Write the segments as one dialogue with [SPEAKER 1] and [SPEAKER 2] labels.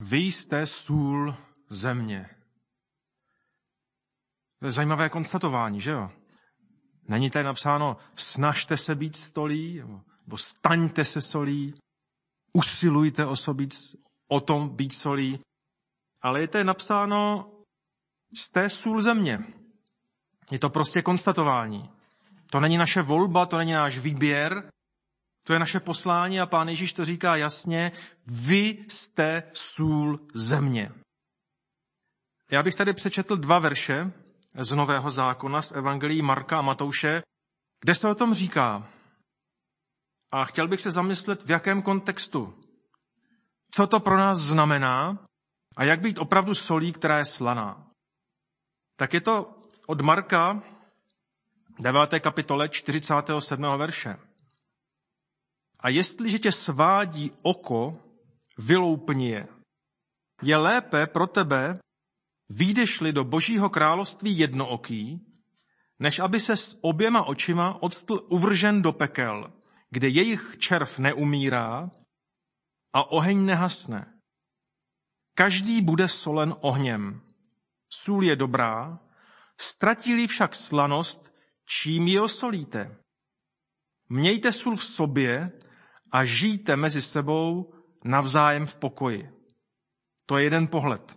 [SPEAKER 1] Vy jste sůl země. To je zajímavé konstatování, že jo? Není tady napsáno snažte se být solí, nebo staňte se solí, usilujte o tom být solí, ale je tady napsáno jste sůl země. Je to prostě konstatování. To není naše volba, to není náš výběr, to je naše poslání a Pán Ježíš to říká jasně, vy jste sůl země. Já bych tady přečetl 2 verše z Nového zákona, z evangelií Marka a Matouše, kde se o tom říká. A chtěl bych se zamyslet, v jakém kontextu. Co to pro nás znamená a jak být opravdu solí, která je slaná. Tak je to od Marka 9. kapitole 47. verše. A jestliže tě svádí oko, vyloupni je. Je lépe pro tebe, vyjdeš-li do Božího království jednooký, než aby se s oběma očima odstl uvržen do pekel, kde jejich červ neumírá a oheň nehasne. Každý bude solen ohněm. Sůl je dobrá, ztratí-li však slanost, čím ji osolíte. Mějte sůl v sobě a žijte mezi sebou navzájem v pokoji. To je jeden pohled.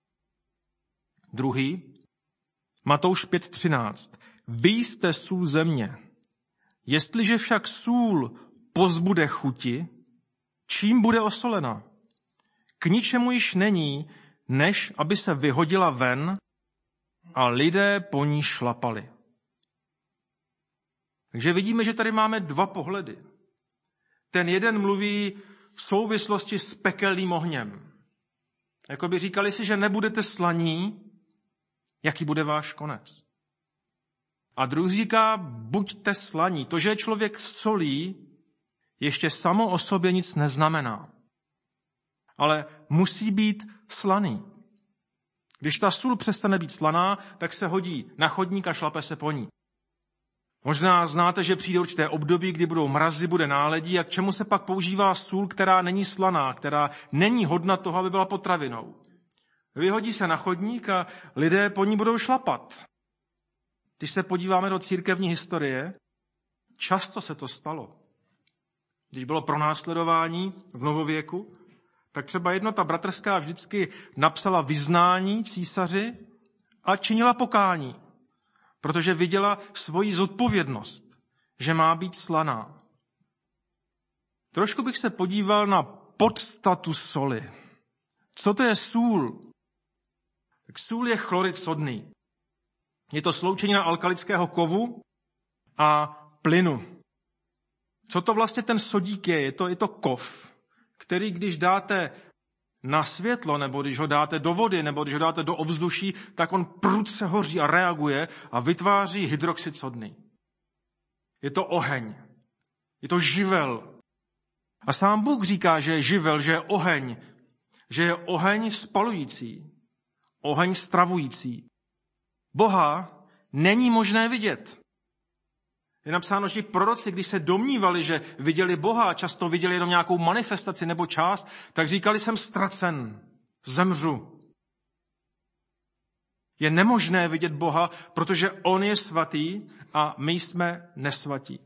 [SPEAKER 1] Druhý, Matouš 5.13. Vy jste sůl země. Jestliže však sůl pozbude chuti, čím bude osolena? K ničemu již není, než aby se vyhodila ven a lidé po ní šlapali. Takže vidíme, že tady máme 2 pohledy. Ten jeden mluví v souvislosti s pekelným ohněm. Jakoby říkali si, že nebudete slaní, jaký bude váš konec. A druhý říká, buďte slaní. To, že je člověk solí, ještě samo o sobě nic neznamená. Ale musí být slaný. Když ta sůl přestane být slaná, tak se hodí na chodník a šlape se po ní. Možná znáte, že přijde určité období, kdy budou mrazy, bude náledí a k čemu se pak používá sůl, která není slaná, která není hodna toho, aby byla potravinou. Vyhodí se na chodník a lidé po ní budou šlapat. Když se podíváme do církevní historie, často se to stalo. Když bylo pronásledování v novověku, tak třeba Jednota bratrská vždycky napsala vyznání císaři a činila pokání, protože viděla svoji zodpovědnost, že má být slaná. Trošku bych se podíval na podstatu soli. Co to je sůl? Tak sůl je chlorid sodný. Je to sloučenina alkalického kovu a plynu. Co to vlastně ten sodík je? Je to kov, který když dáte na světlo, nebo když ho dáte do vody, nebo když ho dáte do ovzduší, tak on prudce hoří a reaguje a vytváří hydroxid sodný. Je to oheň. Je to živel. A sám Bůh říká, že je živel, že je oheň spalující, oheň stravující. Boha není možné vidět. Je napsáno, že proroci, když se domnívali, že viděli Boha a často viděli jenom nějakou manifestaci nebo část, tak říkali, jsem ztracen, zemřu. Je nemožné vidět Boha, protože on je svatý a my jsme nesvatí.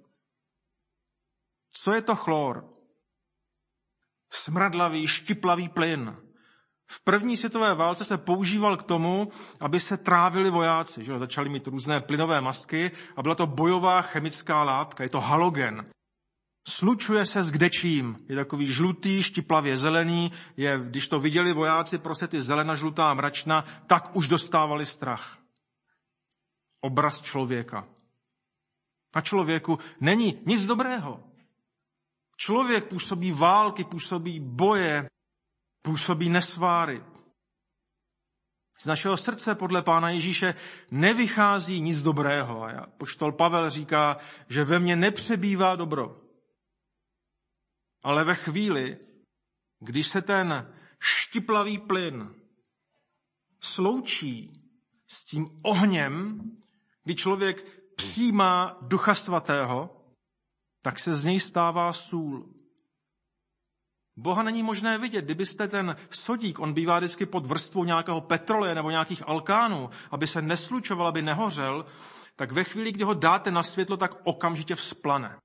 [SPEAKER 1] Co je to chlor? Smradlavý, štiplavý plyn. V první světové válce se používal k tomu, aby se trávili vojáci. Že? Začali mít různé plynové masky a byla to bojová chemická látka. Je to halogen. Slučuje se s kdečím. Je takový žlutý, štiplavě zelený. Když to viděli vojáci, prostě ty zelena, žlutá mračna, tak už dostávali strach. Obraz člověka. Na člověku není nic dobrého. Člověk působí války, působí boje, působí nesváry. Z našeho srdce podle Pána Ježíše nevychází nic dobrého. A apoštol Pavel říká, že ve mně nepřebývá dobro. Ale ve chvíli, když se ten štiplavý plyn sloučí s tím ohněm, kdy člověk přijímá Ducha Svatého, tak se z něj stává sůl. Boha není možné vidět. Kdybyste ten sodík, on bývá vždycky pod vrstvou nějakého petroleje nebo nějakých alkánů, aby se neslučoval, aby nehořel, tak ve chvíli, kdy ho dáte na světlo, tak okamžitě vzplane.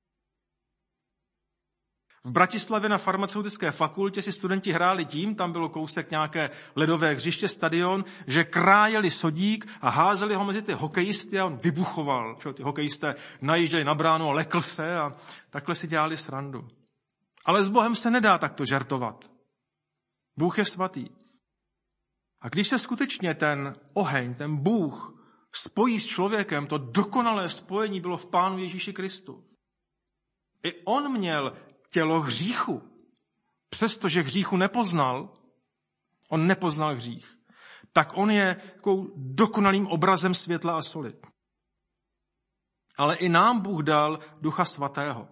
[SPEAKER 1] V Bratislavě na farmaceutické fakultě si studenti hráli tím, tam bylo kousek nějaké ledové hřiště, stadion, že krájeli sodík a házeli ho mezi ty hokejisty a on vybuchoval. Ty hokejisté najížděli na bránu a lekl se a takhle si dělali srandu. Ale s Bohem se nedá takto žertovat. Bůh je svatý. A když se skutečně ten oheň, ten Bůh spojí s člověkem, to dokonalé spojení bylo v Pánu Ježíši Kristu. I on měl tělo hříchu. Přestože hříchu nepoznal, on nepoznal hřích, tak on je takovou dokonalým obrazem světla a soli. Ale i nám Bůh dal Ducha Svatého.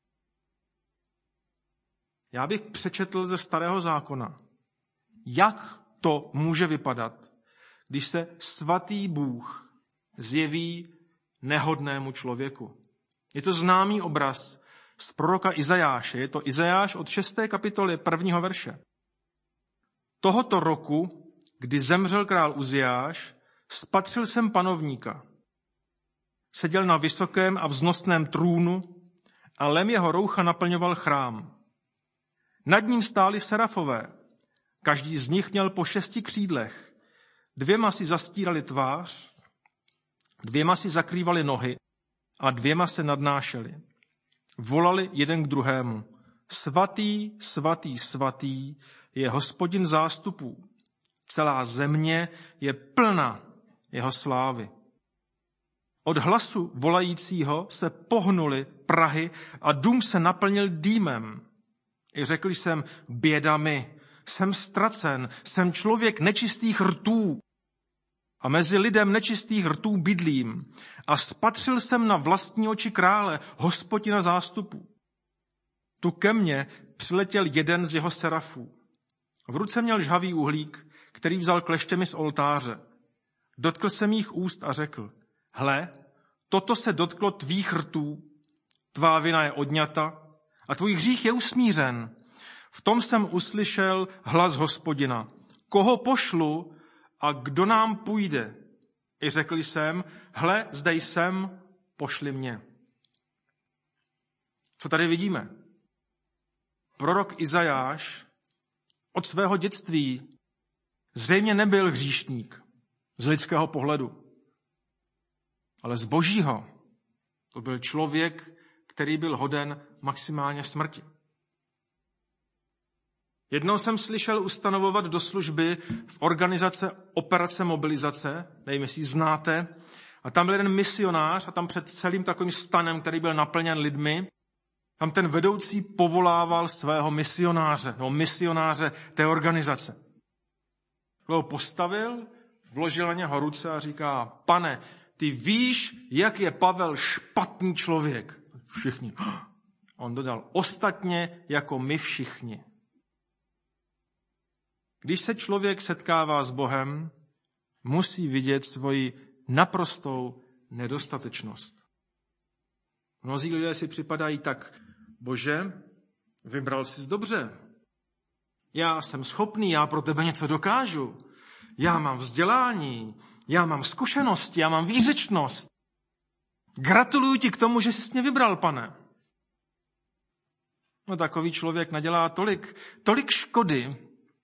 [SPEAKER 1] Já bych přečetl ze Starého zákona, jak to může vypadat, když se svatý Bůh zjeví nehodnému člověku. Je to známý obraz z proroka Izajáše. Je to Izajáš od 6. kapitoly 1. verše. Tohoto roku, kdy zemřel král Uziáš, spatřil jsem panovníka. Seděl na vysokém a vznosném trůnu a lem jeho roucha naplňoval chrám. Nad ním stáli serafové. Každý z nich měl po 6 křídlech. 2 si zastírali tvář, 2 si zakrývali nohy a 2 se nadnášeli. Volali jeden k druhému. Svatý, svatý, svatý je Hospodin zástupů. Celá země je plná jeho slávy. Od hlasu volajícího se pohnuly prahy a dům se naplnil dýmem. I řekl jsem, běda mi, jsem ztracen, jsem člověk nečistých rtů a mezi lidem nečistých rtů bydlím. A spatřil jsem na vlastní oči krále, Hospodina zástupů. Tu ke mně přiletěl jeden z jeho serafů. V ruce měl žhavý uhlík, který vzal kleštěmi z oltáře. Dotkl se mých úst a řekl, hle, toto se dotklo tvých rtů, tvá vina je odňata a tvůj hřích je usmířen. V tom jsem uslyšel hlas Hospodina. Koho pošlu a kdo nám půjde? I řekl jsem, hle, zde jsem, pošli mě. Co tady vidíme? Prorok Izajáš od svého dětství zřejmě nebyl hříšník z lidského pohledu, ale z božího. To byl člověk, který byl hoden maximálně smrti. Jednou jsem slyšel ustanovovat do služby v organizace Operace mobilizace, nevím, jestli znáte, a tam byl jeden misionář a tam před celým takovým stanem, který byl naplněn lidmi, tam ten vedoucí povolával svého misionáře té organizace. Ho postavil, vložil na něho ruce a říká, pane, ty víš, jak je Pavel špatný člověk. Všichni. On dodal, ostatně jako my všichni. Když se člověk setkává s Bohem, musí vidět svoji naprostou nedostatečnost. Mnozí lidé si připadají tak, Bože, vybral jsi dobře. Já jsem schopný, já pro tebe něco dokážu. Já mám vzdělání, já mám zkušenosti, já mám výřečnost. Gratuluju ti k tomu, že jsi mě vybral, pane. No takový člověk nadělá tolik škody.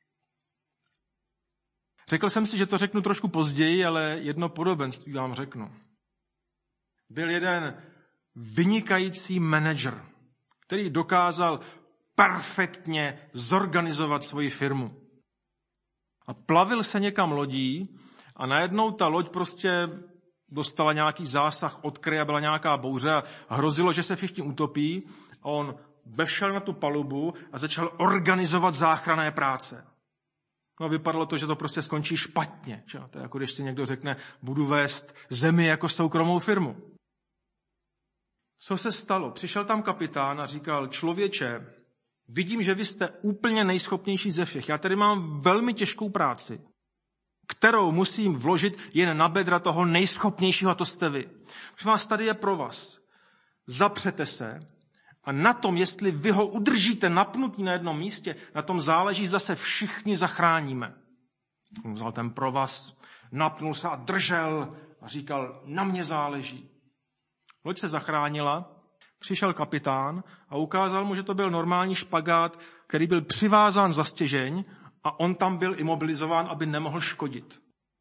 [SPEAKER 1] Řekl jsem si, že to řeknu trošku později, ale jedno podobenství vám řeknu. Byl jeden vynikající manažer, který dokázal perfektně zorganizovat svoji firmu. A plavil se někam lodí a najednou ta loď prostě dostala nějaký zásah od kraje, byla nějaká bouře a hrozilo, že se všichni utopí. A on vešel na tu palubu a začal organizovat záchranné práce. No vypadalo to, že to prostě skončí špatně. Že? To je jako když si někdo řekne, budu vést zemi jako soukromou firmu. Co se stalo? Přišel tam kapitán a říkal, člověče, vidím, že vy jste úplně nejschopnější ze všech. Já tady mám velmi těžkou práci, kterou musím vložit jen na bedra toho nejschopnějšího, a to jste vy. Protože vás tady je pro vás. Zapřete se A na tom, jestli vy ho udržíte napnutý na jednom místě, na tom záleží, zase všichni zachráníme. On vzal ten provaz, napnul se a držel a říkal, na mě záleží. Loď se zachránila, přišel kapitán a ukázal mu, že to byl normální špagát, který byl přivázán za stěžeň a on tam byl imobilizován, aby nemohl škodit.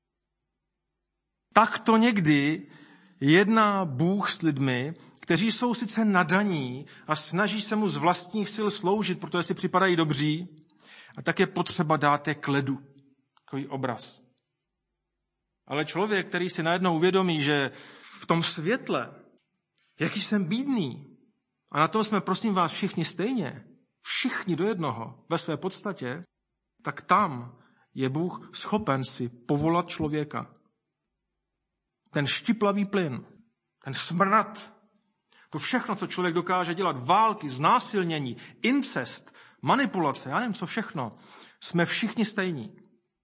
[SPEAKER 1] Tak to někdy jedná Bůh s lidmi, kteří jsou sice nadaní a snaží se mu z vlastních sil sloužit, protože si připadají dobří, a tak je potřeba dát je k ledu. Takový obraz. Ale člověk, který si najednou uvědomí, že v tom světle, jaký jsem bídný, a na tom jsme, prosím vás, všichni stejně, všichni do jednoho, ve své podstatě, tak tam je Bůh schopen si povolat člověka. Ten štiplavý plyn, ten smrad, to všechno, co člověk dokáže dělat, války, znásilnění, incest, manipulace, já nevím, co všechno, jsme všichni stejní.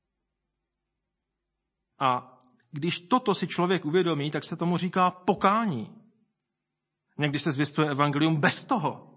[SPEAKER 1] A když toto si člověk uvědomí, tak se tomu říká pokání. Někdy se zvěstuje evangelium bez toho.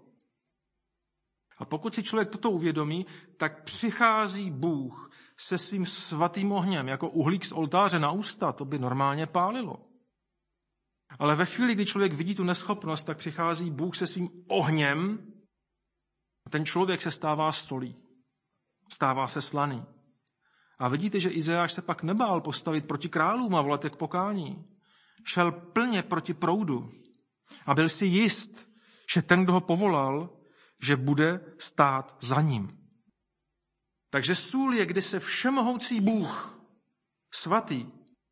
[SPEAKER 1] A pokud si člověk toto uvědomí, tak přichází Bůh se svým svatým ohněm, jako uhlík z oltáře na ústa, to by normálně pálilo. Ale ve chvíli, kdy člověk vidí tu neschopnost, tak přichází Bůh se svým ohněm a ten člověk se stává solí. Stává se slaný. A vidíte, že Izajáš se pak nebál postavit proti králům a volat je k pokání. Šel plně proti proudu a byl si jist, že ten, kdo ho povolal, že bude stát za ním. Takže sůl je, kdy se všemohoucí Bůh, svatý,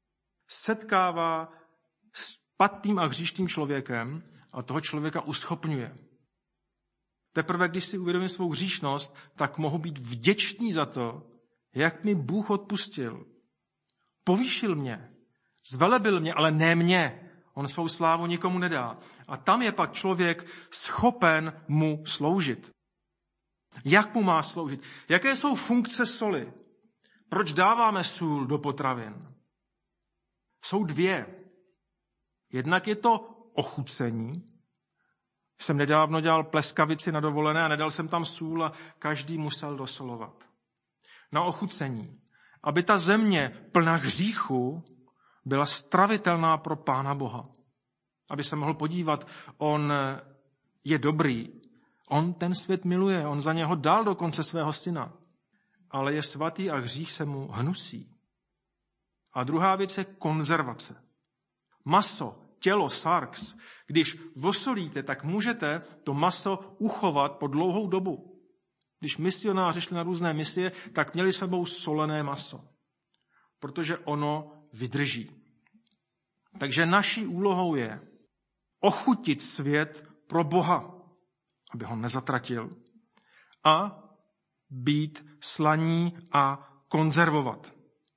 [SPEAKER 1] setkává s špatným a hříšným člověkem a toho člověka uschopňuje. Teprve, když si uvědomím svou hříšnost, tak mohu být vděčný za to, jak mi Bůh odpustil. Povýšil mě, zvelebil mě, ale ne mě. On svou slávu nikomu nedá. A tam je pak člověk schopen mu sloužit. Jak mu má sloužit? Jaké jsou funkce soli? Proč dáváme sůl do potravin? Jsou dvě. Jednak je to ochucení. Jsem nedávno dělal pleskavici na dovolené a nedal jsem tam sůl a každý musel dosolovat. Na ochucení. Aby ta země plná hříchu byla stravitelná pro Pána Boha. Aby se mohl podívat, on je dobrý. On ten svět miluje, on za něho dal dokonce svého syna. Ale je svatý a hřích se mu hnusí. A druhá věc je konzervace. Maso, tělo, sarx, když vosolíte, tak můžete to maso uchovat po dlouhou dobu. Když misionáři šli na různé misie, tak měli sebou solené maso. Protože ono vydrží. Takže naší úlohou je ochutit svět pro Boha, aby ho nezatratil, a být slaní a konzervovat.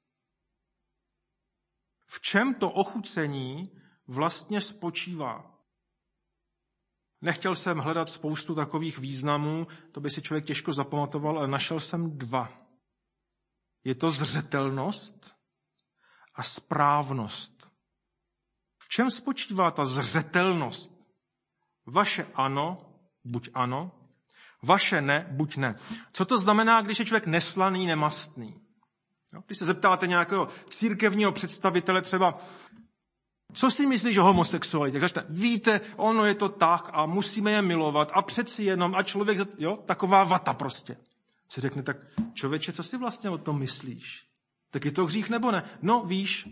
[SPEAKER 1] V čem to ochucení vlastně spočívá? Nechtěl jsem hledat spoustu takových významů, to by si člověk těžko zapamatoval, ale našel jsem dva. Je to zřetelnost a správnost. V čem spočívá ta zřetelnost? Vaše ano, buď ano, vaše ne, buď ne. Co to znamená, když je člověk neslaný, nemastný? Když se zeptáte nějakého církevního představitele třeba, co si myslíš o homosexualitě? Tak začne, víte, ono je to tak a musíme je milovat a přeci jenom, a člověk, taková vata prostě. Si řekne, tak člověče, co si vlastně o tom myslíš? Tak je to hřích nebo ne? No, víš.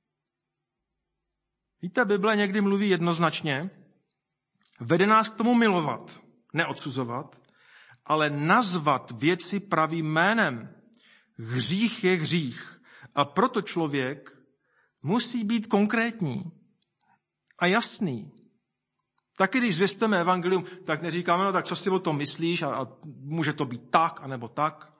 [SPEAKER 1] Víte, Bible někdy mluví jednoznačně, vede nás k tomu milovat, neodsuzovat, ale nazvat věci pravým jménem. Hřích je hřích a proto člověk musí být konkrétní a jasný. Taky když zvěstujeme evangelium, tak neříkáme, no tak co si o tom myslíš a může to být tak anebo tak.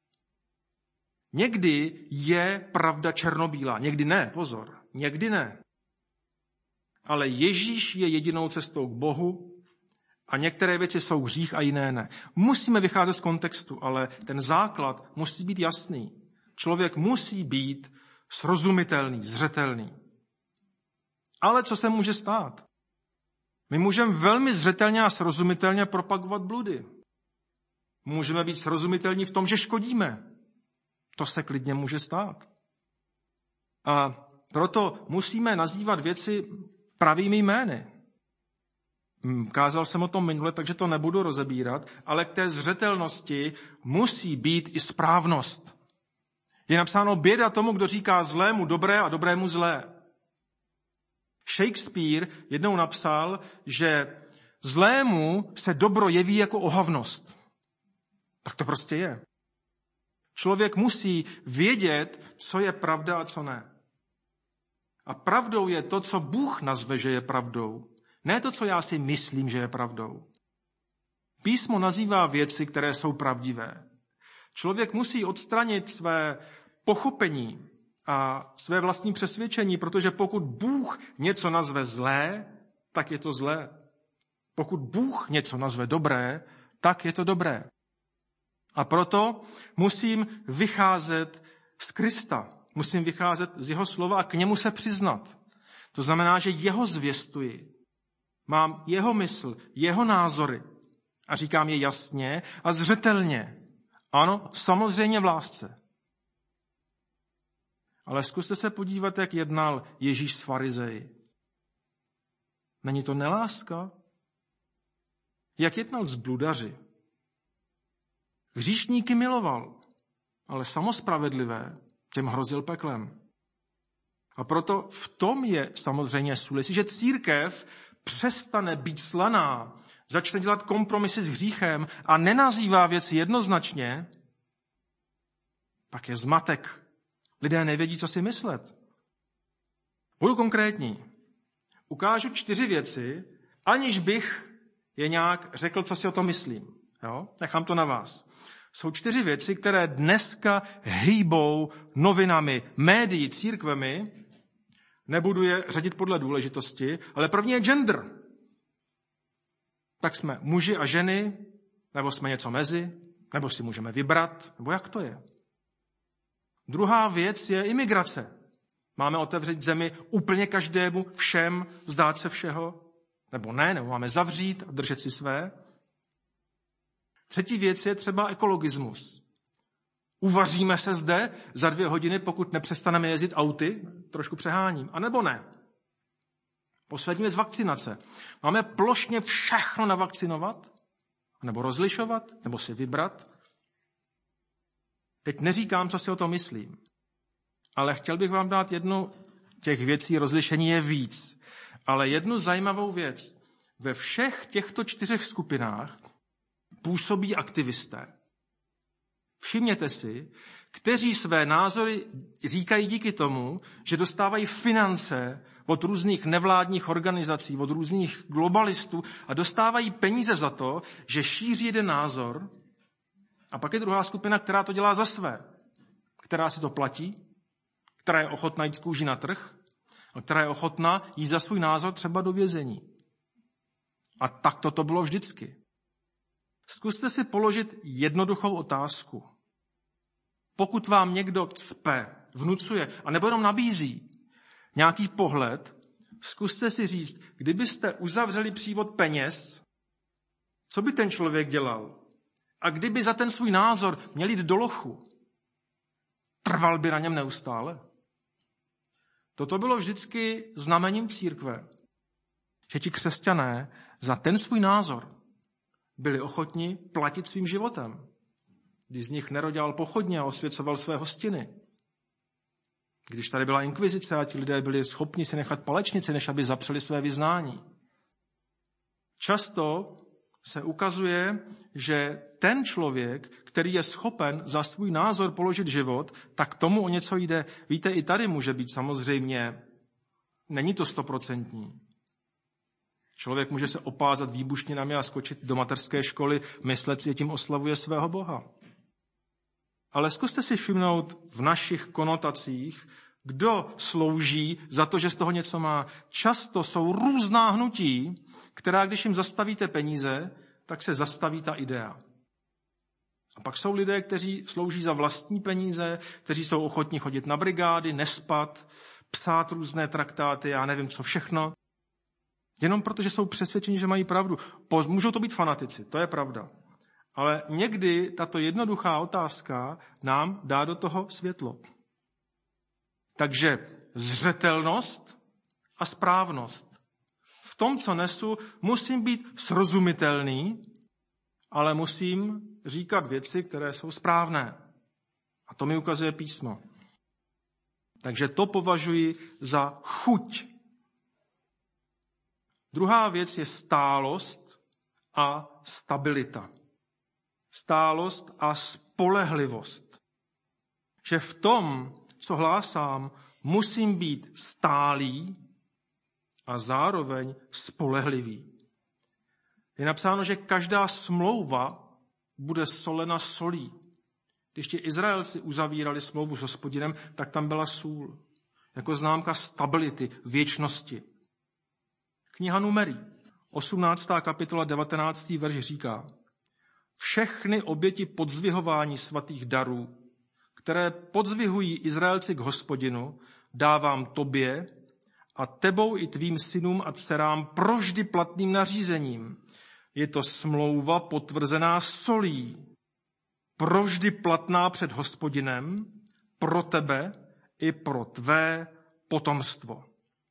[SPEAKER 1] Někdy je pravda černobílá, někdy ne, pozor, někdy ne. Ale Ježíš je jedinou cestou k Bohu a některé věci jsou hřích a jiné ne. Musíme vycházet z kontextu, ale ten základ musí být jasný. Člověk musí být srozumitelný, zřetelný. Ale co se může stát? My můžeme velmi zřetelně a srozumitelně propagovat bludy. Můžeme být srozumitelní v tom, že škodíme. To se klidně může stát. A proto musíme nazývat věci pravými jmény. Kázal jsem o tom minule, takže to nebudu rozebírat, ale k té zřetelnosti musí být i správnost. Je napsáno běda tomu, kdo říká zlému dobré a dobrému zlé. Shakespeare jednou napsal, že zlému se dobro jeví jako ohavnost. Tak to prostě je. Člověk musí vědět, co je pravda a co ne. A pravdou je to, co Bůh nazve, že je pravdou. Ne to, co já si myslím, že je pravdou. Písmo nazývá věci, které jsou pravdivé. Člověk musí odstranit své pochopení a své vlastní přesvědčení, protože pokud Bůh něco nazve zlé, tak je to zlé. Pokud Bůh něco nazve dobré, tak je to dobré. A proto musím vycházet z Krista. Musím vycházet z jeho slova a k němu se přiznat. To znamená, že jeho zvěstuji. Mám jeho mysl, jeho názory a říkám je jasně a zřetelně. Ano, samozřejmě v lásce. Ale zkuste se podívat, jak jednal Ježíš s farizeji. Není to neláska? Jak jednal s bludaři? Hříšníky miloval, ale samospravedlivé těm hrozil peklem. A proto v tom je samozřejmě sůl. Jestliže církev přestane být slaná, začne dělat kompromisy s hříchem a nenazývá věci jednoznačně, pak je zmatek. Lidé nevědí, co si myslet. Budu konkrétní. Ukážu 4 věci, aniž bych je nějak řekl, co si o tom myslím. Jo? Nechám to na vás. Jsou 4 věci, které dneska hýbou novinami, médií, církvemi. Nebudu je řadit podle důležitosti, ale první je gender. Tak jsme muži a ženy, nebo jsme něco mezi, nebo si můžeme vybrat, nebo jak to je. Druhá věc je imigrace. Máme otevřít zemi úplně každému, všem, vzdát se všeho, nebo ne, nebo máme zavřít a držet si své. Třetí věc je třeba ekologismus. Uvaříme se zde za 2 hodiny, pokud nepřestaneme jezdit auty, trošku přeháním, anebo ne. Poslední věc vakcinace. Máme plošně všechno navakcinovat, nebo rozlišovat, nebo si vybrat. Teď neříkám, co si o tom myslím, ale chtěl bych vám dát jednu těch věcí, rozlišení je víc, ale jednu zajímavou věc. Ve všech těchto 4 skupinách působí aktivisté. Všimněte si, kteří své názory říkají díky tomu, že dostávají finance od různých nevládních organizací, od různých globalistů a dostávají peníze za to, že šíří jeden názor. A pak je druhá skupina, která to dělá za své, která si to platí, která je ochotná jít z kůží na trh a která je ochotná jít za svůj názor třeba do vězení. A tak to bylo vždycky. Zkuste si položit jednoduchou otázku. Pokud vám někdo cpe, vnucuje, a nebo jenom nabízí nějaký pohled, zkuste si říct, kdybyste uzavřeli přívod peněz, co by ten člověk dělal? A kdyby za ten svůj názor měl jít do lochu, trval by na něm neustále? Toto bylo vždycky znamením církve, že ti křesťané za ten svůj názor byli ochotni platit svým životem. Když z nich nerodělal pochodně a osvěcoval své hostiny. Když tady byla inkvizice a ti lidé byli schopni si nechat palečnici, než aby zapřeli své vyznání. Často se ukazuje, že ten člověk, který je schopen za svůj názor položit život, tak tomu o něco jde. Víte, i tady může být samozřejmě, není to 100%. Člověk může se opázat výbušninami a skočit do mateřské školy, myslet si, že tím oslavuje svého Boha. Ale zkuste si všimnout v našich konotacích, kdo slouží za to, že z toho něco má. Často jsou různá hnutí, která, když jim zastavíte peníze, tak se zastaví ta idea. A pak jsou lidé, kteří slouží za vlastní peníze, kteří jsou ochotní chodit na brigády, nespat, psát různé traktáty, já nevím co všechno. Jenom protože jsou přesvědčeni, že mají pravdu. Můžou to být fanatici, to je pravda. Ale někdy tato jednoduchá otázka nám dá do toho světlo. Takže zřetelnost a správnost. V tom, co nesu, musím být srozumitelný, ale musím říkat věci, které jsou správné. A to mi ukazuje písmo. Takže to považuji za chuť. Druhá věc je stálost a stabilita. Stálost a spolehlivost. Že v tom, co hlásám, musím být stálý a zároveň spolehlivý. Je napsáno, že každá smlouva bude solena solí. Když ti Izraelci uzavírali smlouvu s Hospodinem, tak tam byla sůl. Jako známka stability, věčnosti. Kniha Numerí, 18. kapitola, 19. verš říká: Všechny oběti podzvihování svatých darů, které podzvihují Izraelci k Hospodinu, dávám tobě a tebou i tvým synům a dcerám provždy platným nařízením. Je to smlouva potvrzená solí, provždy platná před Hospodinem, pro tebe i pro tvé potomstvo.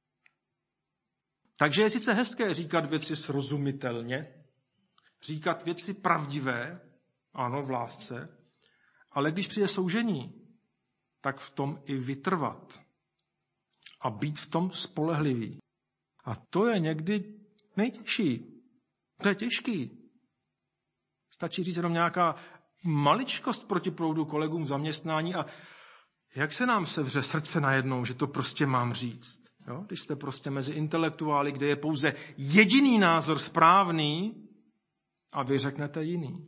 [SPEAKER 1] Takže je sice hezké říkat věci srozumitelně, říkat věci pravdivé, ano, v lásce, ale když přijde soužení, tak v tom i vytrvat a být v tom spolehlivý. A to je někdy nejtěžší. To je těžký. Stačí říct jenom nějaká maličkost proti proudu kolegům v zaměstnání a jak se nám sevře srdce najednou, že to prostě mám říct. Jo? Když jste prostě mezi intelektuály, kde je pouze jediný názor správný a vy řeknete jiný.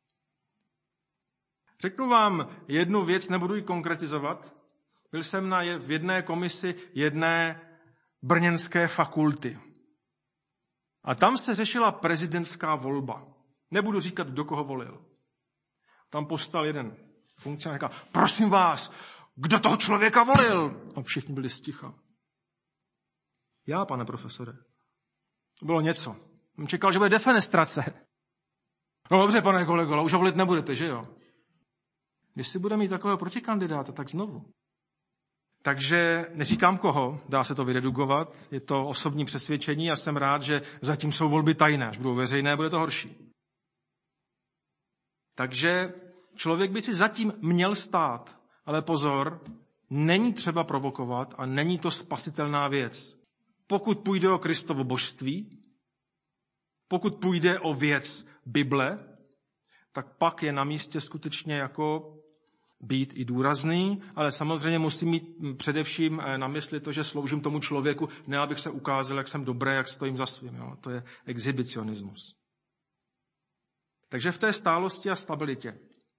[SPEAKER 1] Řeknu vám jednu věc, nebudu ji konkretizovat. Byl jsem v jedné komisi jedné brněnské fakulty. A tam se řešila prezidentská volba. Nebudu říkat, kdo koho volil. Tam postal jeden funkcionář a říkal: prosím vás, kdo toho člověka volil? A všichni byli sticha. Já, pane profesore. Bylo něco. Jsem čekal, že bude defenestrace. No dobře, pane kolego, ale už ho volit nebudete, že jo? Když si bude mít takového protikandidáta, tak znovu. Takže neříkám koho, dá se to vyredugovat, je to osobní přesvědčení a jsem rád, že zatím jsou volby tajné, až budou veřejné, bude to horší. Takže člověk by si zatím měl stát, ale pozor, není třeba provokovat a není to spasitelná věc. Pokud půjde o Kristovo božství, pokud půjde o věc Bible, tak pak je na místě skutečně jako být i důrazný, ale samozřejmě musím mít především na mysli to, že sloužím tomu člověku, ne abych se ukázal, jak jsem dobrý, jak stojím za svým. Jo? To je exhibicionismus. Takže v té stálosti a stabilitě.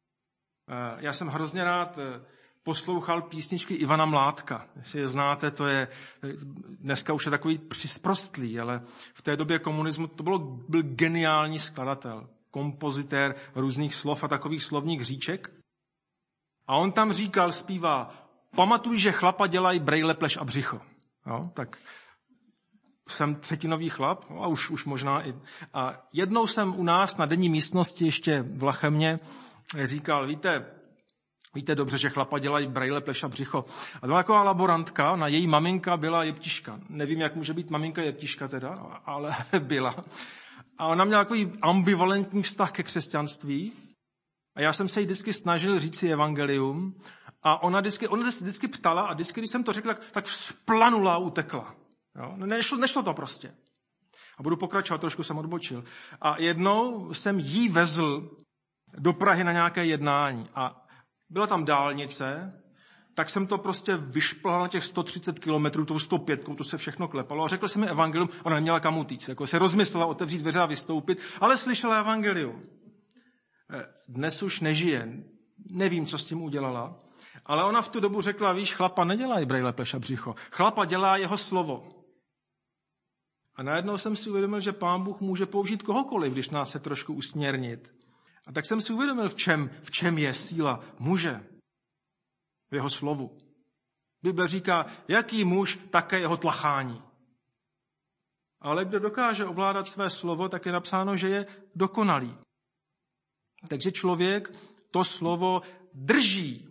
[SPEAKER 1] Já jsem hrozně rád poslouchal písničky Ivana Mládka. Jestli je znáte, to je dneska už je takový přisprostlý, ale v té době komunismu to byl geniální skladatel, kompozitér různých slov a takových slovních hříček. A on tam zpívá: pamatuj, že chlapa dělají brejle, pleš a břicho. Jo, tak jsem třetinový chlap a už možná i. A jednou jsem u nás na denní místnosti ještě v Lachemě říkal: víte dobře, že chlapa dělají brejle, pleš a břicho. A byla taková laborantka, na její maminka byla jeptiška. Nevím, jak může být maminka jeptiška teda, ale byla. A ona měla takový ambivalentní vztah ke křesťanství. A já jsem se jí vždycky snažil říct si evangelium. A ona vždycky ptala a vždycky, když jsem to řekl, tak vzplanula a utekla. Jo? Nešlo to prostě. A budu pokračovat, trošku jsem odbočil. A jednou jsem jí vezl do Prahy na nějaké jednání. A byla tam dálnice, tak jsem to prostě vyšplhal na těch 130 kilometrů, tou 105, to se všechno klepalo. A řekl jsem mi evangelium, ona neměla kam utíct. Jako se rozmyslela otevřít dveře a vystoupit, ale slyšela evangelium. Dnes už nežije, nevím, co s tím udělala, ale ona v tu dobu řekla: víš, chlapa nedělají brejle, pleš a břicho, chlapa dělá jeho slovo. A najednou jsem si uvědomil, že Pán Bůh může použít kohokoliv, když nás se trošku usměrnit. A tak jsem si uvědomil, v čem je síla muže. V jeho slovu. Bible říká, jaký muž, také jeho tlachání. ale kdo dokáže ovládat své slovo, tak je napsáno, že je dokonalý. Takže člověk to slovo drží.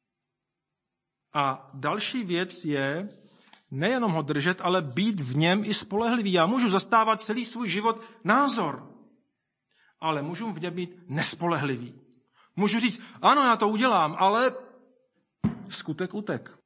[SPEAKER 1] A další věc je nejenom ho držet, ale být v něm i spolehlivý. Já můžu zastávat celý svůj život názor, ale můžu v něm být nespolehlivý. Můžu říct, ano, já to udělám, ale skutek utek.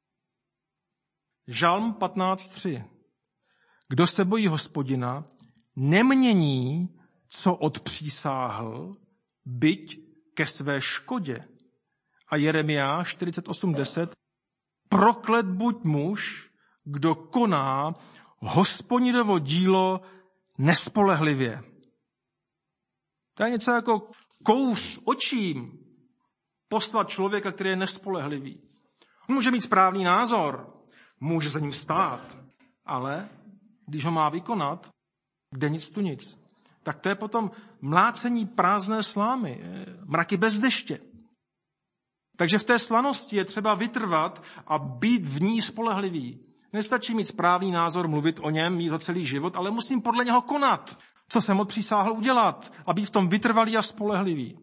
[SPEAKER 1] Žalm 15:3. Kdo se bojí Hospodina, nemění, co odpřísáhl, byť ke své škodě. A Jeremiáš 48:10. Proklet buď muž, kdo koná Hospodinovo dílo nespolehlivě. To je něco jako kouř očím poslat člověka, který je nespolehlivý. Může mít správný názor, může za ním stát, ale když ho má vykonat, kde nic tu nic, tak to je potom mlácení prázdné slámy, mraky bez deště. Takže v té slanosti je třeba vytrvat a být v ní spolehlivý. Nestačí mít správný názor, mluvit o něm, mít ho celý život, ale musím podle něho konat, co jsem odpřísáhl udělat a být v tom vytrvalý a spolehlivý.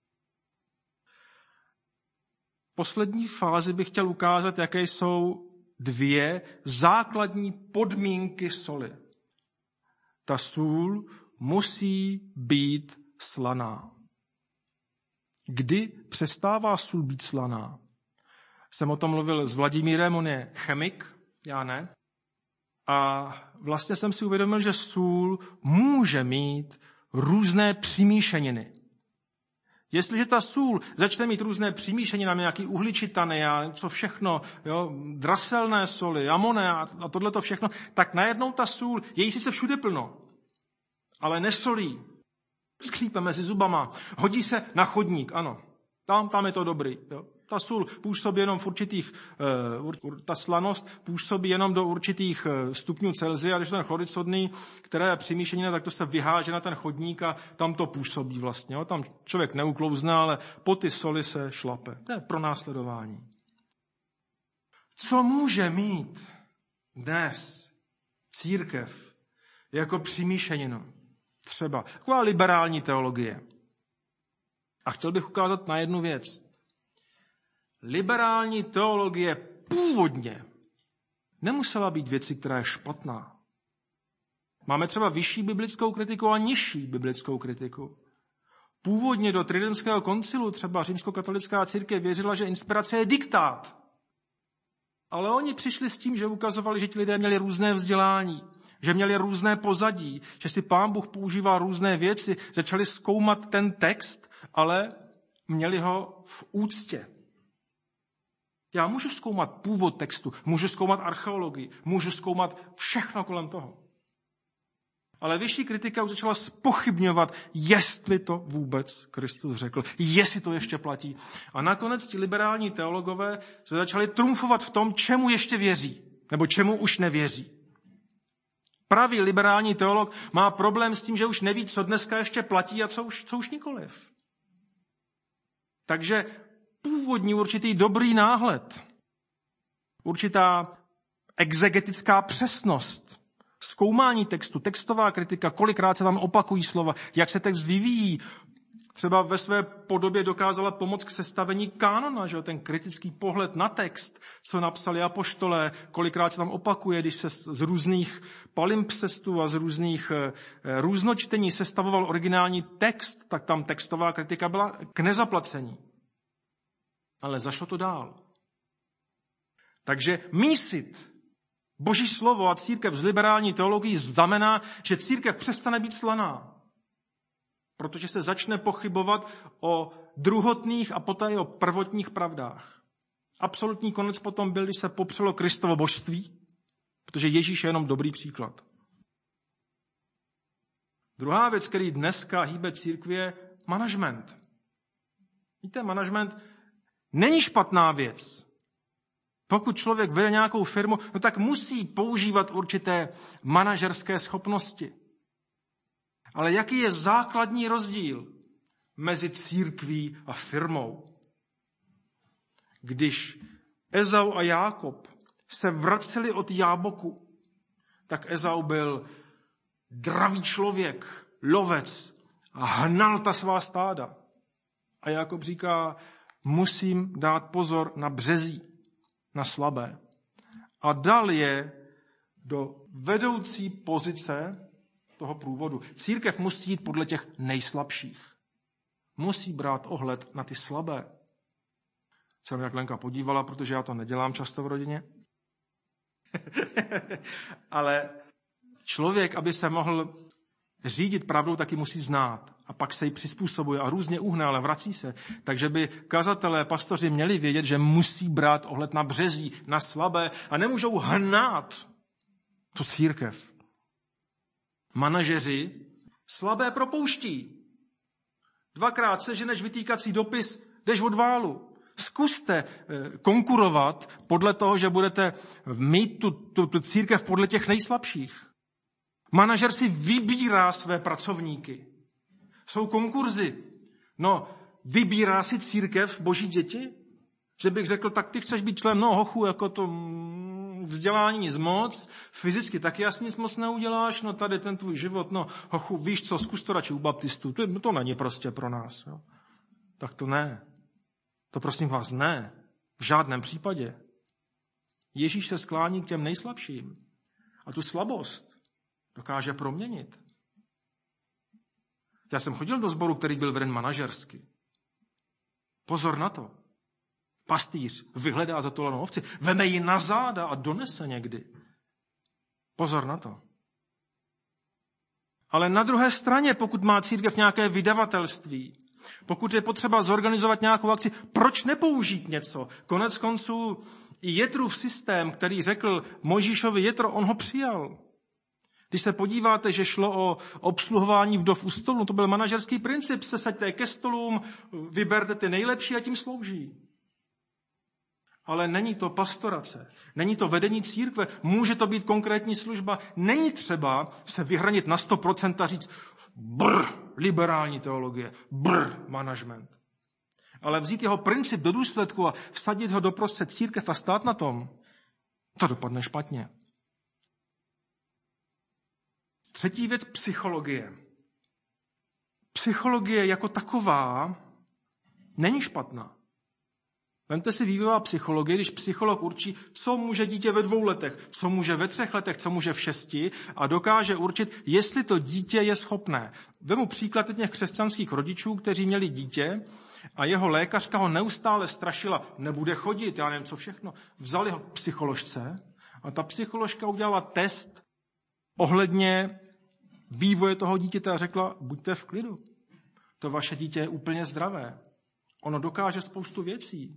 [SPEAKER 1] V poslední fázi bych chtěl ukázat, jaké jsou 2 základní podmínky soli. Ta sůl musí být slaná. Kdy přestává sůl být slaná? Jsem o tom mluvil s Vladimírem, on je chemik, já ne. A vlastně jsem si uvědomil, že sůl může mít různé přimíšeniny. Jestliže ta sůl začne mít různé přimíšeniny, nějaký uhličitany a co všechno, draselné soli, amoné a tohleto všechno, tak najednou ta sůl, je jí sice všude plno, ale nesolí. Skřípe mezi zubama, hodí se na chodník, ano. Tam je to dobrý. Jo. Ta sůl působí jenom v určitých, ta slanost působí jenom do určitých stupňů Celsia, a když ten chlorid sodný, které je přimíšenina, tak to se vyháže na ten chodník a tam to působí vlastně. Jo. Tam člověk neuklouzne, ale po ty soli se šlape. To je pronásledování. Co může mít dnes církev jako přimíšeninu? Třeba taková liberální teologie. A chtěl bych ukázat na jednu věc. Liberální teologie původně nemusela být věcí, která je špatná. Máme třeba vyšší biblickou kritiku a nižší biblickou kritiku. Původně do Tridentského koncilu třeba římskokatolická církev věřila, že inspirace je diktát. Ale oni přišli s tím, že ukazovali, že ti lidé měli různé vzdělání, že měli různé pozadí, že si Pán Bůh používá různé věci, začali zkoumat ten text, ale měli ho v úctě. Já můžu zkoumat původ textu, můžu zkoumat archeologii, můžu zkoumat všechno kolem toho. Ale vyšší kritika už začala zpochybňovat, jestli to vůbec Kristus řekl, jestli to ještě platí. A nakonec ti liberální teologové se začali trumfovat v tom, čemu ještě věří, nebo čemu už nevěří. Pravý liberální teolog má problém s tím, že už neví, co dneska ještě platí a co už nikoliv. Takže původní určitý dobrý náhled, určitá exegetická přesnost, zkoumání textu, textová kritika, kolikrát se tam opakují slova, jak se text vyvíjí. Třeba ve své podobě dokázala pomoct k sestavení kánona, že? Ten kritický pohled na text, co napsali apoštolé, kolikrát se tam opakuje, když se z různých palimpsestů a z různých různočtení sestavoval originální text, tak tam textová kritika byla k nezaplacení. Ale zašlo to dál. Takže mísit Boží slovo a církev z liberální teologií znamená, že církev přestane být slaná. Protože se začne pochybovat o druhotných a poté i o prvotních pravdách. Absolutní konec potom byl, když se popřelo Kristovo božství, protože Ježíš je jenom dobrý příklad. Druhá věc, který dneska hýbe církvi, je management. Víte, management není špatná věc. Pokud člověk vede nějakou firmu, no tak musí používat určité manažerské schopnosti. Ale jaký je základní rozdíl mezi církví a firmou? Když Ezau a Jákob se vraceli od Jáboku, tak Ezau byl dravý člověk, lovec a hnal ta svá stáda. A Jákob říká, musím dát pozor na březí, na slabé. A dal je do vedoucí pozice toho průvodu. Církev musí jít podle těch nejslabších. Musí brát ohled na ty slabé. Se mě jak Lenka podívala, protože já to nedělám často v rodině. Ale člověk, aby se mohl řídit pravdou, taky musí znát. A pak se jí přizpůsobuje a různě uhne, ale vrací se. Takže by kazatelé, pastoři měli vědět, že musí brát ohled na březí, na slabé a nemůžou hnát tu církev. Manažeři slabé propouští. 2krát seženeš vytýkací dopis, jdeš od válu. Zkuste konkurovat podle toho, že budete mít tu církev podle těch nejslabších. Manažer si vybírá své pracovníky. Jsou konkurzy. No, vybírá si církev boží děti? Že bych řekl, tak ty chceš být člen, no hochu, jako to vzdělání nic moc, fyzicky taky jasně nic moc neuděláš, no tady ten tvůj život, no hochu, víš co, zkus to radši u baptistů, to není prostě pro nás. Jo. Tak to ne. To prosím vás ne. V žádném případě. Ježíš se sklání k těm nejslabším. A tu slabost dokáže proměnit. Já jsem chodil do sboru, který byl veden manažersky. Pozor na to. Pastýř vyhledá zatulanou ovci, veme ji na záda a donese někdy. Pozor na to. Ale na druhé straně, pokud má církev nějaké vydavatelství, pokud je potřeba zorganizovat nějakou akci, proč nepoužít něco? Konec konců i Jetrův systém, který řekl Mojžíšovi Jetro, on ho přijal. Když se podíváte, že šlo o obsluhování vdov u stolu, to byl manažerský princip, sesaďte ke stolům, vyberte ty nejlepší a tím slouží. Ale není to pastorace, není to vedení církve, může to být konkrétní služba. Není třeba se vyhranit na 100% a říct liberální teologie, management. Ale vzít jeho princip do důsledku a vsadit ho doprostřed církev a stát na tom, to dopadne špatně. Třetí věc, psychologie. Psychologie jako taková není špatná. Vemte si vývojová psychologie, když psycholog určí, co může dítě ve 2 letech, co může ve 3 letech, co může v 6 a dokáže určit, jestli to dítě je schopné. Vemu příklad těch křesťanských rodičů, kteří měli dítě a jeho lékařka ho neustále strašila, nebude chodit, já nevím co všechno. Vzali ho k psycholožce a ta psycholožka udělala test ohledně vývoje toho dítěte a řekla, buďte v klidu. To vaše dítě je úplně zdravé. Ono dokáže spoustu věcí.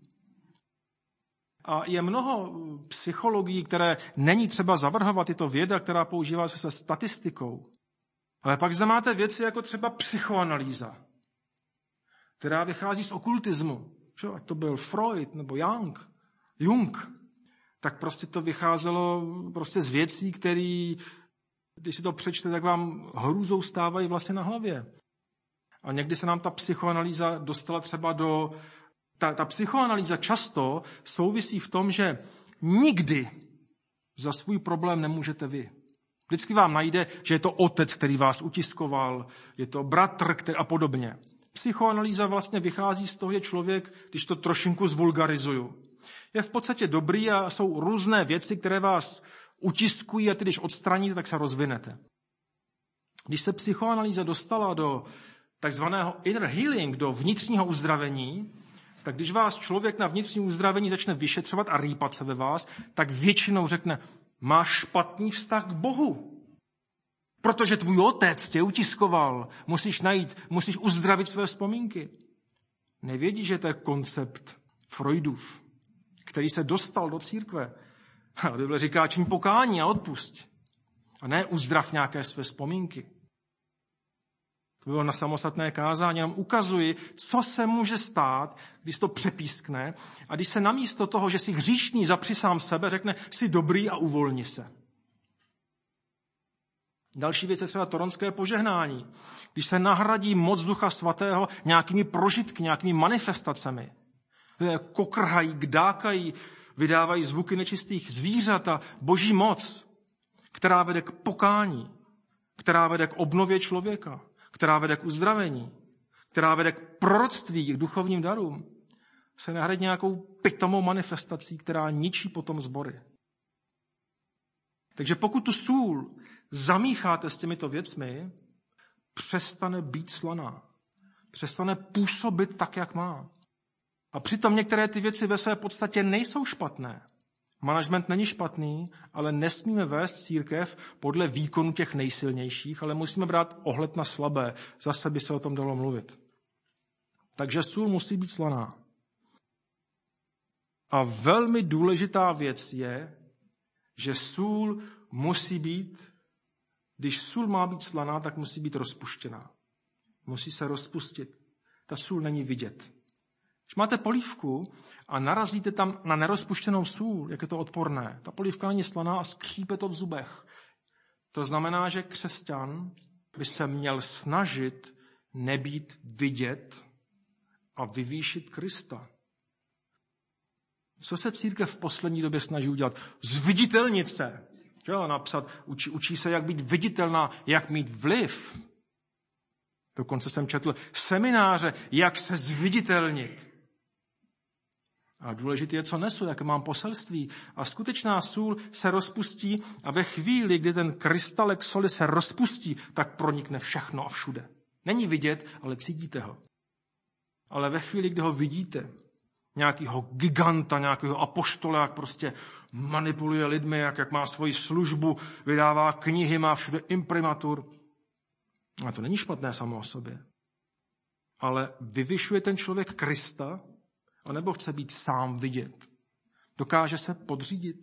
[SPEAKER 1] A je mnoho psychologií, které není třeba zavrhovat, je to věda, která používá se statistikou. Ale pak zde máte věci jako třeba psychoanalýza, která vychází z okultismu. Ať to byl Freud nebo Jung, tak prostě to vycházelo prostě z věcí, které, když si to přečte, tak vám hrůzou stávají vlastně na hlavě. A někdy se nám ta psychoanalýza dostala třeba do... Ta psychoanalýza často souvisí v tom, že nikdy za svůj problém nemůžete vy. Vždycky vám najde, že je to otec, který vás utiskoval, je to bratr a podobně. Psychoanalýza vlastně vychází z toho, že člověk, když to trošinku zvulgarizuju, je v podstatě dobrý a jsou různé věci, které vás utiskují a ty, když odstraníte, tak se rozvinete. Když se psychoanalýza dostala do takzvaného inner healing, do vnitřního uzdravení, tak když vás člověk na vnitřní uzdravení začne vyšetřovat a rýpat se ve vás, tak většinou řekne, máš špatný vztah k Bohu. Protože tvůj otec tě utiskoval, musíš uzdravit své vzpomínky. Nevědí, že to je koncept Freudův, který se dostal do církve. A Bible říká, čiň pokání a odpusť. A ne uzdrav nějaké své vzpomínky. To bylo na samostatné kázání, jenom ukazuji, co se může stát, když to přepískne a když se namísto toho, že jsi hříšný, zapři sám sebe, řekne, jsi dobrý a uvolni se. Další věc je třeba toronské požehnání. Když se nahradí moc Ducha Svatého nějakými prožitky, nějakými manifestacemi. Kokrhají, kdákají, vydávají zvuky nečistých zvířat a boží moc, která vede k pokání, k která vede k obnově člověka, která vede k uzdravení, která vede k proroctví, k duchovním darům, se nahradí nějakou pitomou manifestací, která ničí potom sbory. Takže pokud tu sůl zamícháte s těmito věcmi, přestane být slaná. Přestane působit tak, jak má. A přitom některé ty věci ve své podstatě nejsou špatné. Management není špatný, ale nesmíme vést církev podle výkonu těch nejsilnějších, ale musíme brát ohled na slabé. Zase by se o tom dalo mluvit. Takže sůl musí být slaná. A velmi důležitá věc je, že sůl musí být, když sůl má být slaná, tak musí být rozpuštěná. Musí se rozpustit. Ta sůl není vidět. Když máte polívku a narazíte tam na nerozpuštěnou sůl, jak je to odporné, ta polívka není slaná a skřípe to v zubech. To znamená, že křesťan by se měl snažit nebýt vidět a vyvýšit Krista. Co se církev v poslední době snaží udělat? Zviditelnit se. Napsat, učí se, jak být viditelná, jak mít vliv. Dokonce jsem četl semináře, jak se zviditelnit. A důležité je, co nesu, jaké mám poselství. A skutečná sůl se rozpustí a ve chvíli, kdy ten krystalek soli se rozpustí, tak pronikne všechno a všude. Není vidět, ale cítíte ho. Ale ve chvíli, kdy ho vidíte, nějakého giganta, nějakého apoštola, jak prostě manipuluje lidmi, jak má svoji službu, vydává knihy, má všude imprimatur. A to není špatné samo o sobě. Ale vyvyšuje ten člověk Krista, anebo chce být sám vidět. Dokáže se podřídit.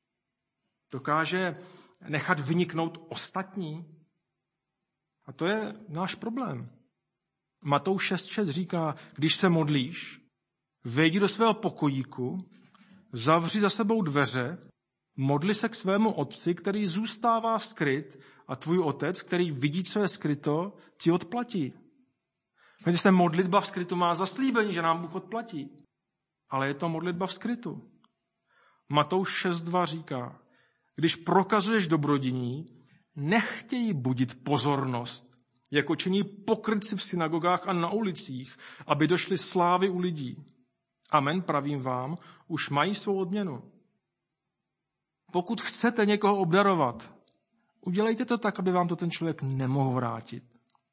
[SPEAKER 1] Dokáže nechat vyniknout ostatní. A to je náš problém. Matouš 6.6 říká, když se modlíš, vejdi do svého pokojíku, zavři za sebou dveře, modli se k svému otci, který zůstává skryt, a tvůj otec, který vidí, co je skryto, ti odplatí. Když se modlitba v skrytu má zaslíbení, že nám Bůh odplatí. Ale je to modlitba v skrytu. Matouš 6.2 říká, když prokazuješ dobrodiní, nechtějí budit pozornost, jako činí pokrytci v synagogách a na ulicích, aby došly slávy u lidí. Amen, pravím vám, už mají svou odměnu. Pokud chcete někoho obdarovat, udělejte to tak, aby vám to ten člověk nemohl vrátit.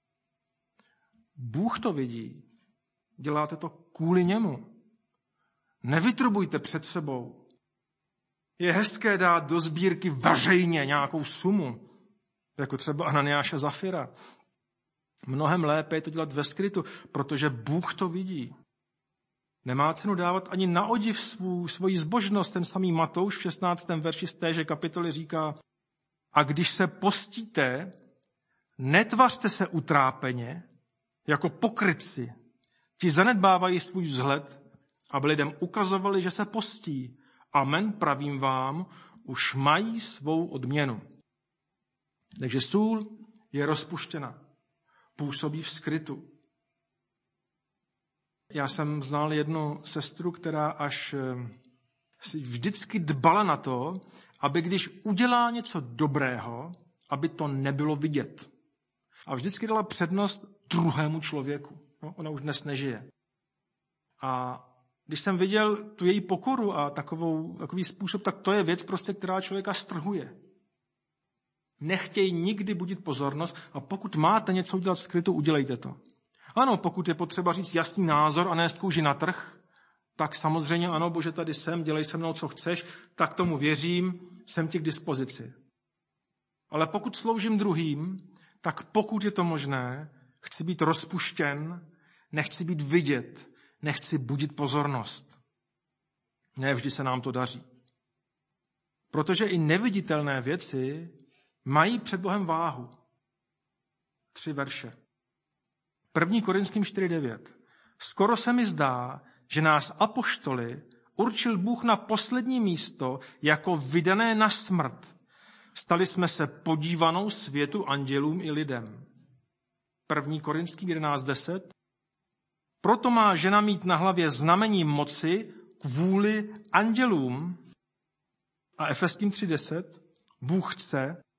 [SPEAKER 1] Bůh to vidí. Děláte to kvůli němu. Nevytrubujte před sebou. Je hezké dát do sbírky veřejně nějakou sumu, jako třeba Ananiáše Zafira. Mnohem lépe je to dělat ve skrytu, protože Bůh to vidí. Nemá cenu dávat ani na odiv svoji zbožnost. Ten samý Matouš v 16. verši z téže kapitoly říká, a když se postíte, netvařte se utrápeně, jako pokrytci. Ti zanedbávají svůj vzhled, aby lidem ukazovali, že se postí. Amen, pravím vám, už mají svou odměnu. Takže sůl je rozpuštěna. Působí v skrytu. Já jsem znal jednu sestru, která až si vždycky dbala na to, aby když udělá něco dobrého, aby to nebylo vidět. A vždycky dala přednost druhému člověku. No, ona už dnes nežije. A když jsem viděl tu její pokoru a takový způsob, tak to je věc, prostě, která člověka strhuje. Nechtěj nikdy budit pozornost a pokud máte něco udělat v skrytu, udělejte to. Ano, pokud je potřeba říct jasný názor a nést kůži na trh, tak samozřejmě ano, Bože, tady jsem, dělej se mnou, co chceš, tak tomu věřím, jsem ti k dispozici. Ale pokud sloužím druhým, tak pokud je to možné, chci být rozpuštěn, nechci být vidět, nechci budit pozornost. Ne vždy se nám to daří. Protože i neviditelné věci mají před Bohem váhu. 3 verše. 1. Korinským 4.9. Skoro se mi zdá, že nás apoštoly určil Bůh na poslední místo jako vydané na smrt. Stali jsme se podívanou světu andělům i lidem. 1. Korinským 11.10. Proto má žena mít na hlavě znamení moci kvůli andělům. A Efeským 3.10. Bůh chce,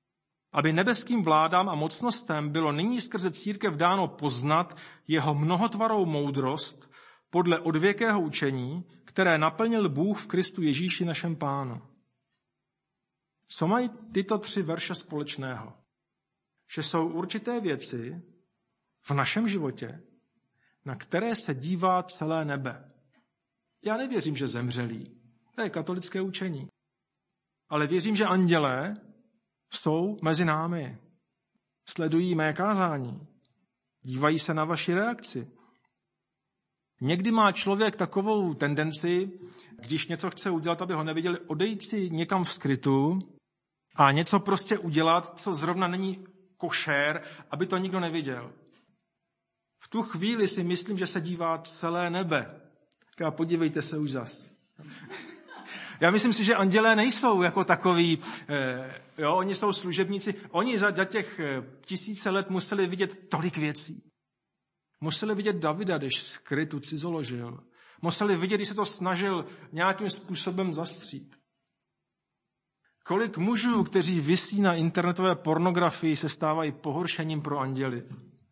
[SPEAKER 1] aby nebeským vládám a mocnostem bylo nyní skrze církev dáno poznat jeho mnohotvarou moudrost podle odvěkého učení, které naplnil Bůh v Kristu Ježíši našem Pánu. Co mají tyto 3 verše společného? Že jsou určité věci v našem životě, na které se dívá celé nebe. Já nevěřím, že zemřelí. To je katolické učení. Ale věřím, že andělé jsou mezi námi. Sledují mé kázání. Dívají se na vaši reakci. Někdy má člověk takovou tendenci, když něco chce udělat, aby ho neviděli, odejít si někam v skrytu a něco prostě udělat, co zrovna není košer, aby to nikdo neviděl. V tu chvíli si myslím, že se dívá celé nebe. A podívejte se už zas. Já myslím si, že andělé nejsou jako takový, oni jsou služebníci. Oni za těch 1000 let museli vidět tolik věcí. Museli vidět Davida, když skrytu cizoložil. Museli vidět, když se to snažil nějakým způsobem zastřít. Kolik mužů, kteří visí na internetové pornografii, se stávají pohoršením pro anděly.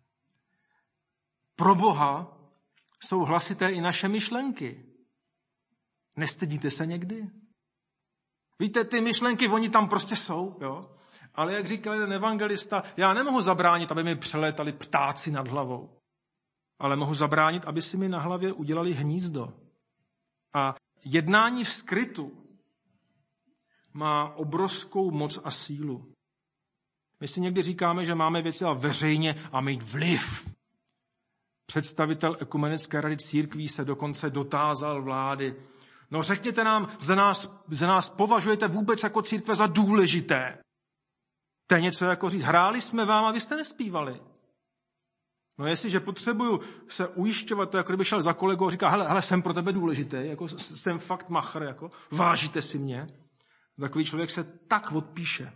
[SPEAKER 1] Pro Boha jsou hlasité i naše myšlenky. Nestydíte se někdy? Víte, ty myšlenky, oni tam prostě jsou, jo? Ale jak říkal jeden evangelista, já nemohu zabránit, aby mi přelétali ptáci nad hlavou. Ale mohu zabránit, aby si mi na hlavě udělali hnízdo. A jednání v skrytu má obrovskou moc a sílu. My si někdy říkáme, že máme věci dělat veřejně a mít vliv. Představitel Ekumenické rady církví se dokonce dotázal vlády. No řekněte nám, za nás považujete vůbec jako církve za důležité. To je něco jako říct, hráli jsme vám a vy jste nespívali. No jestliže potřebuju se ujišťovat, to jako kdyby šel za kolegou a říká, hele, jsem pro tebe důležitý, jako jsem fakt machr, jako vážíte si mě. Takový člověk se tak odpíše.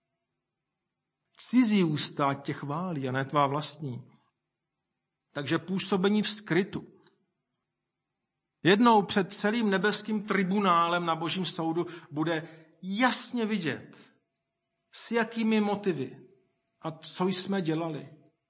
[SPEAKER 1] Cizí ústa tě chválí a ne tvá vlastní. Takže působení v skrytu. Jednou před celým nebeským tribunálem na Božím soudu bude jasně vidět, s jakými motivy a co jsme dělali.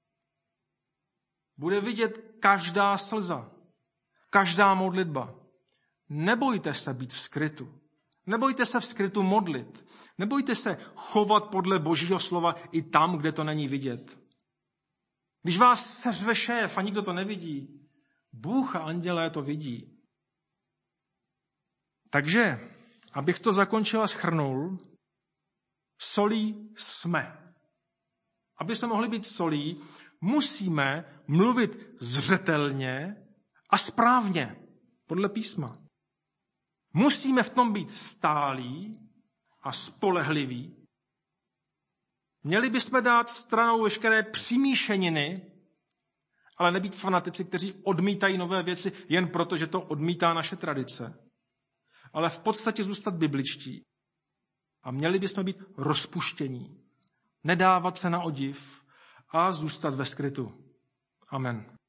[SPEAKER 1] Bude vidět každá slza, každá modlitba. Nebojte se být v skrytu. Nebojte se v skrytu modlit. Nebojte se chovat podle Božího slova i tam, kde to není vidět. Když vás seřve šéf a nikdo to nevidí, Bůh a andělé to vidí. Takže, abych to zakončil a shrnul, solí jsme. Aby jsme mohli být solí, musíme mluvit zřetelně a správně, podle písma. Musíme v tom být stálí a spolehliví. Měli bychom dát stranou veškeré přimíšeniny, ale nebýt fanatici, kteří odmítají nové věci jen proto, že to odmítá naše tradice. Ale v podstatě zůstat bibličtí. A měli bychom být rozpuštění. Nedávat se na odiv a zůstat ve skrytu. Amen.